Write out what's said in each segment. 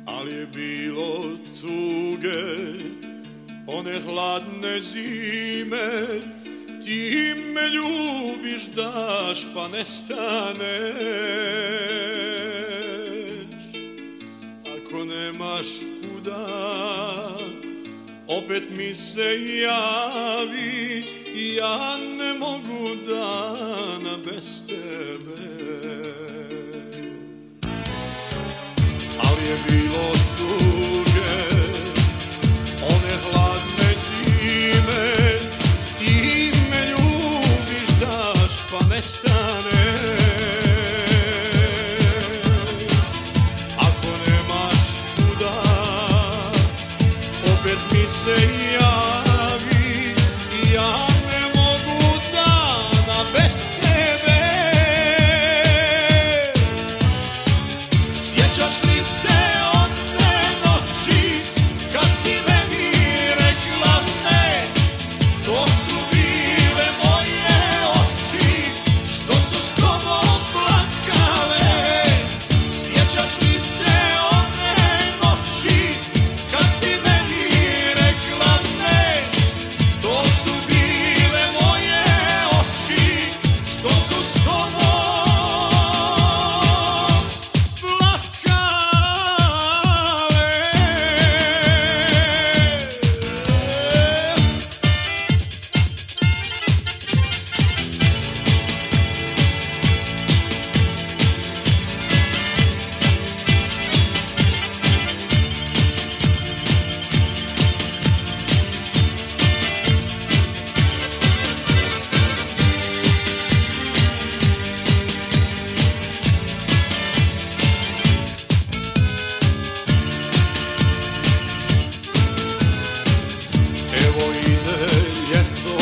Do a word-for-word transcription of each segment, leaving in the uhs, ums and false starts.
al je bilo tuge, one hladne zime. Ti me ljubiš, daš pa nestaneš. Ako nemaš kuda, opet mi se javi, ja ne mogu dana bez tebe. Ali je bilo tuge, one hladne zime. Ti me ljubiš, daš pa nestaneš. Ako nemaš kuda, opet mi se javi, ja ne mogu dana bez tebe. Sjećaš li se one noći kad si meni rekla ne? To su bile moje oči što su s tobom plakale. Sjećaš li se one noći kad si meni rekla ne? To su bile moje oči što su s tobom plakale. Evo ide ljeto,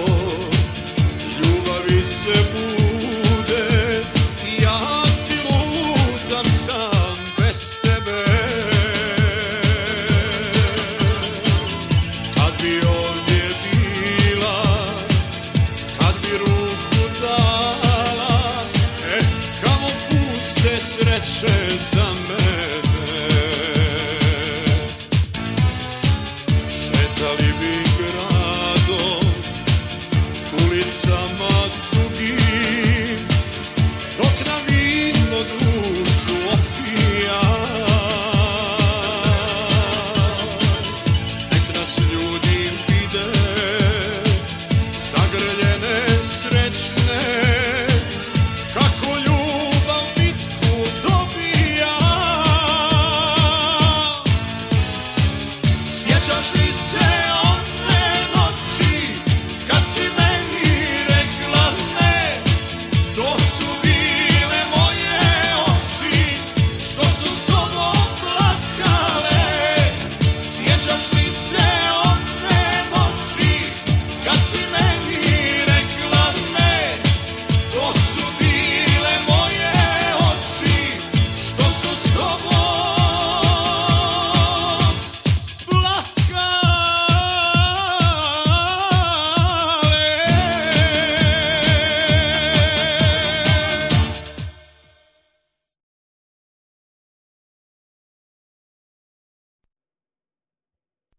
ljubavi se bude, ja ti lutam sam bez tebe. Kad bi ovdje bila, kad bi ruku dala, e, kamo puste sreće za